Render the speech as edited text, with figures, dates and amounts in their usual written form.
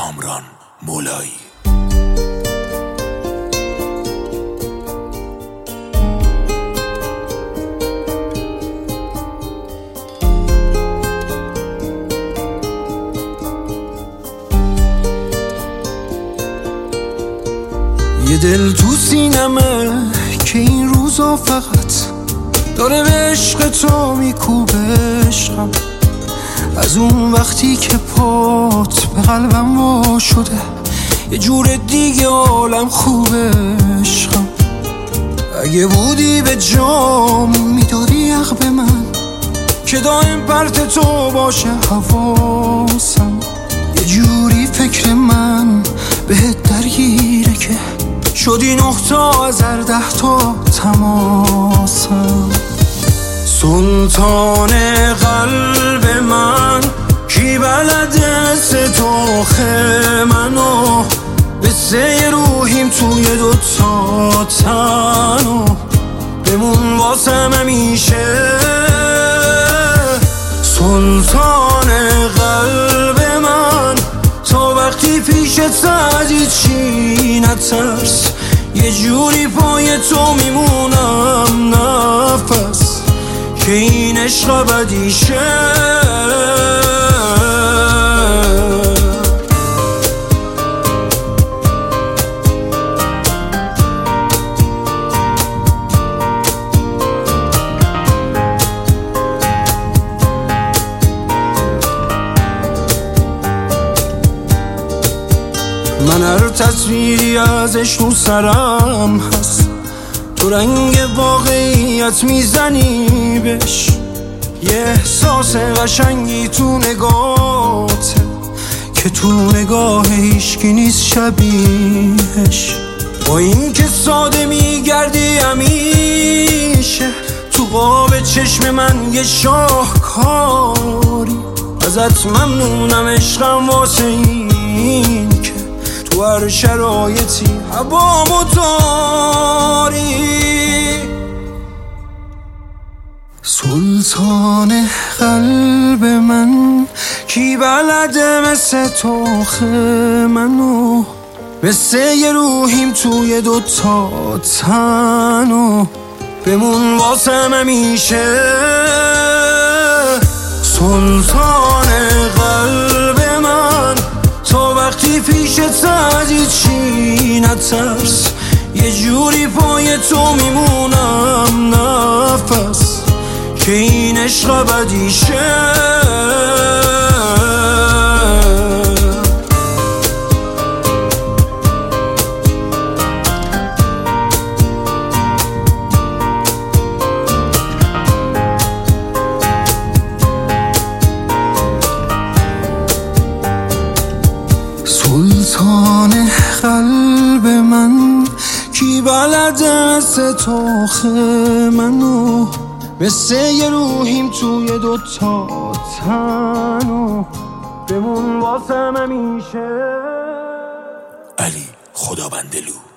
کامران مولایی. یه دل تو سینمه که این روزا فقط داره به عشق تو میکوبه عشقم. از اون وقتی که پات به قلبم وا شده یه جور دیگه عالم خوبه عشقم. اگه بودی به جام میدادی حق به من که دائم پرت تو باشه حواسم. یه جوری فکر من بهت درگیره که شدی 9 تا از هر 10 تا تماسم. سلطان قلب من کی بلده ستاخ منو بسه روحیم توی 2 تا تنو بمون واسم همیشه. سلطان قلب من تا وقتی پیشت از هیچی نترس یه جوری پای تو میمونم نفس که این عشق ابدیشه. من هر تصویری ازش تو سرم هست تو رنگ واقعیت میزنی بهش. یه احساس قشنگی تو نگاهته که تو نگاه هیچکی نیست شبیهش. با این که ساده میگردی همیشه تو قاب چشم من یه شاهکاری. ازت ممنونم عشقم واسه این که تو هر شرایطی هوامو داری. سلطان قلب من کی بلده مثل تاخ منو مثل یه روحیم توی 2 تا تنو بمون واسم همیشه. سلطان قلب من تا وقتی پیشت از هیچی نترس یه جوری پای تو میمونم نفس که این عشق ابدیشه. سلطان قلب من کی بلده ستاخ منو مثل یه روحیم توی 2 تا تنو بمون واسم همیشه. علی خدابندلو.